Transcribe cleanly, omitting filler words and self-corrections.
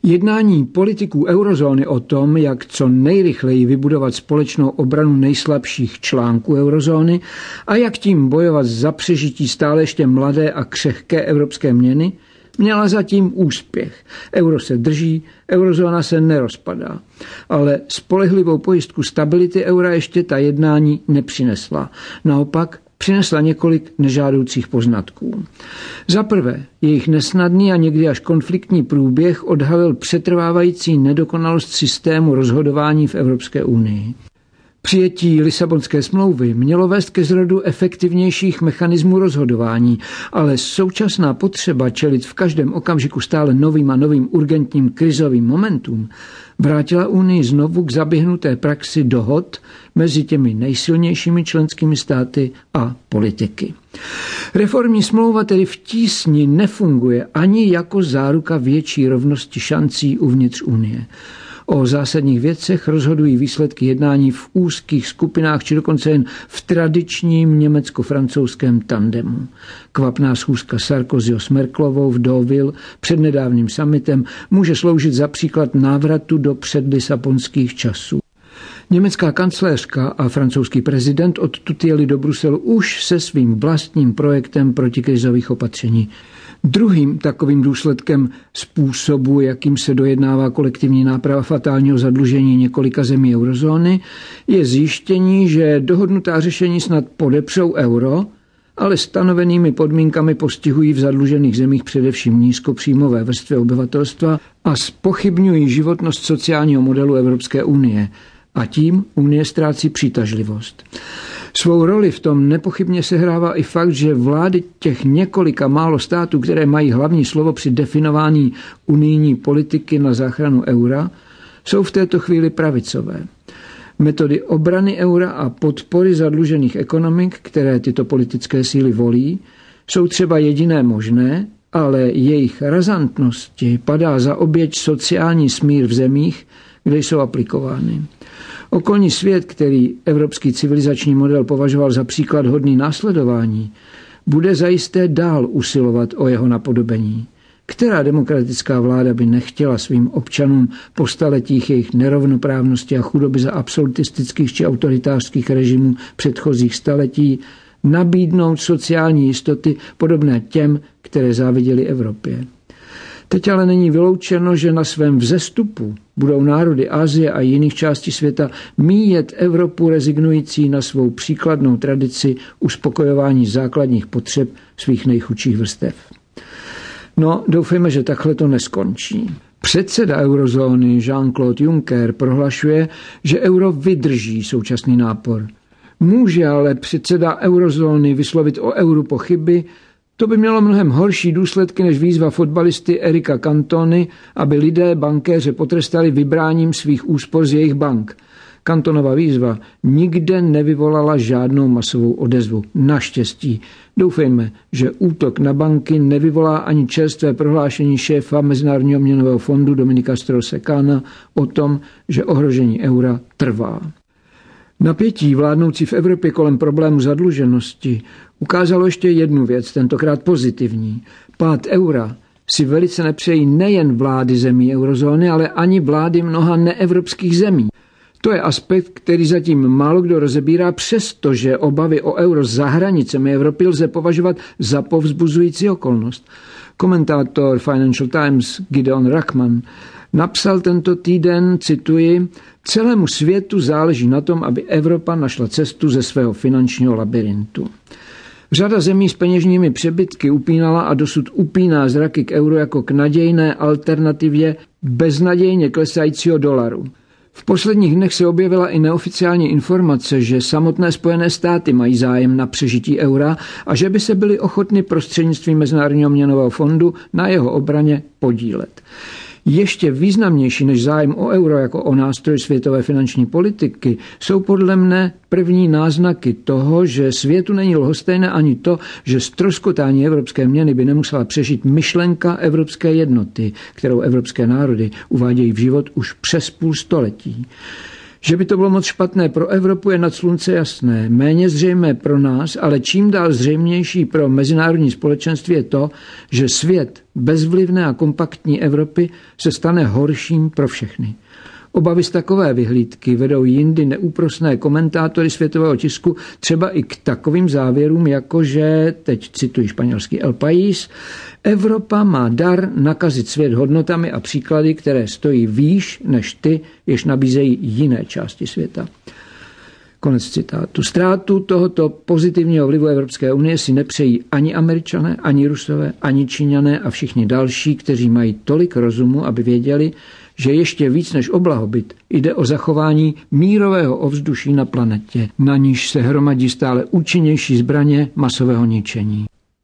Jednání politiků eurozóny o tom, jak co nejrychleji vybudovat společnou obranu nejslabších článků eurozóny a jak tím bojovat za přežití stále ještě mladé a křehké evropské měny, měla zatím úspěch. Euro se drží, eurozóna se nerozpadá. Ale spolehlivou pojistku stability eura ještě ta jednání nepřinesla. Naopak přinesla několik nežádoucích poznatků. Za prvé, jejich nesnadný a někdy až konfliktní průběh odhalil přetrvávající nedokonalost systému rozhodování v Evropské unii. Přijetí Lisabonské smlouvy mělo vést ke zrodu efektivnějších mechanismů rozhodování, ale současná potřeba čelit v každém okamžiku stále novým a novým urgentním krizovým momentům vrátila Unii znovu k zaběhnuté praxi dohod mezi těmi nejsilnějšími členskými státy a politiky. Reformní smlouva tedy v tísni nefunguje ani jako záruka větší rovnosti šancí uvnitř Unie. O zásadních věcech rozhodují výsledky jednání v úzkých skupinách či dokonce jen v tradičním německo-francouzském tandemu. Kvapná schůzka Sarkozyho s Merkelovou v Deauville před nedávným summitem může sloužit za příklad návratu do předlisabonských časů. Německá kancléřka a francouzský prezident odtud jeli do Bruselu už se svým vlastním projektem protikrizových opatření. Druhým takovým důsledkem způsobu, jakým se dojednává kolektivní náprava fatálního zadlužení několika zemí eurozóny, je zjištění, že dohodnutá řešení snad podepřou euro, ale stanovenými podmínkami postihují v zadlužených zemích především nízkopříjmové vrstvy obyvatelstva a zpochybňují životnost sociálního modelu Evropské unie. A tím Unie ztrácí přitažlivost. Svou roli v tom nepochybně sehrává i fakt, že vlády těch několika málo států, které mají hlavní slovo při definování unijní politiky na záchranu eura, jsou v této chvíli pravicové. Metody obrany eura a podpory zadlužených ekonomik, které tyto politické síly volí, jsou třeba jediné možné, ale jejich razantnosti padá za oběť sociální smír v zemích, kde jsou aplikovány. Okolní svět, který evropský civilizační model považoval za příklad hodný následování, bude zajisté dál usilovat o jeho napodobení. Která demokratická vláda by nechtěla svým občanům po staletích jejich nerovnoprávnosti a chudoby za absolutistických či autoritářských režimů předchozích staletí nabídnout sociální jistoty podobné těm, které záviděli Evropě? Teď ale není vyloučeno, že na svém vzestupu budou národy Asie a jiných částí světa míjet Evropu rezignující na svou příkladnou tradici uspokojování základních potřeb svých nejchudších vrstev. No, doufejme, že takhle to neskončí. Předseda eurozóny Jean-Claude Juncker prohlašuje, že euro vydrží současný nápor. Může ale předseda eurozóny vyslovit o euru pochyby? To by mělo mnohem horší důsledky než výzva fotbalisty Erika Cantony, aby lidé bankéře potrestali vybráním svých úspor z jejich bank. Cantonova výzva nikde nevyvolala žádnou masovou odezvu. Naštěstí. Doufejme, že útok na banky nevyvolá ani čerstvé prohlášení šéfa Mezinárodního měnového fondu Dominika Strauss-Kahna o tom, že ohrožení eura trvá. Napětí vládnoucí v Evropě kolem problému zadluženosti ukázalo ještě jednu věc, tentokrát pozitivní. Pád eura si velice nepřejí nejen vlády zemí eurozóny, ale ani vlády mnoha neevropských zemí. To je aspekt, který zatím málo kdo rozebírá, přestože obavy o euro za hranicemi Evropy lze považovat za povzbuzující okolnost. Komentátor Financial Times Gideon Rachman napsal tento týden, cituji, celému světu záleží na tom, aby Evropa našla cestu ze svého finančního labyrintu. Řada zemí s peněžními přebytky upínala a dosud upíná zraky k euru jako k nadějné alternativě beznadějně klesajícího dolaru. V posledních dnech se objevila i neoficiální informace, že samotné Spojené státy mají zájem na přežití eura a že by se byly ochotny prostřednictvím Mezinárodního měnového fondu na jeho obraně podílet. Ještě významnější než zájem o euro jako o nástroj světové finanční politiky jsou podle mne první náznaky toho, že světu není lhostejné ani to, že ztroskotání evropské měny by nemusela přežít myšlenka evropské jednoty, kterou evropské národy uvádějí v život už přes půl století. Že by to bylo moc špatné pro Evropu, je nad slunce jasné. Méně zřejmé pro nás, ale čím dál zřejmější pro mezinárodní společenství je to, že svět bezvlivné a kompaktní Evropy se stane horším pro všechny. Obavy z takové vyhlídky vedou jindy neúprosné komentátory světového tisku třeba i k takovým závěrům, jako že, teď cituji španělský El País, Evropa má dar nakazit svět hodnotami a příklady, které stojí výš než ty, jež nabízejí jiné části světa. Konec citátu. Ztrátu tohoto pozitivního vlivu Evropské unie si nepřejí ani Američané, ani Rusové, ani Číňané a všichni další, kteří mají tolik rozumu, aby věděli, že ještě víc než o blahobyt jde o zachování mírového ovzduší na planetě, na níž se hromadí stále účinnější zbraně masového ničení.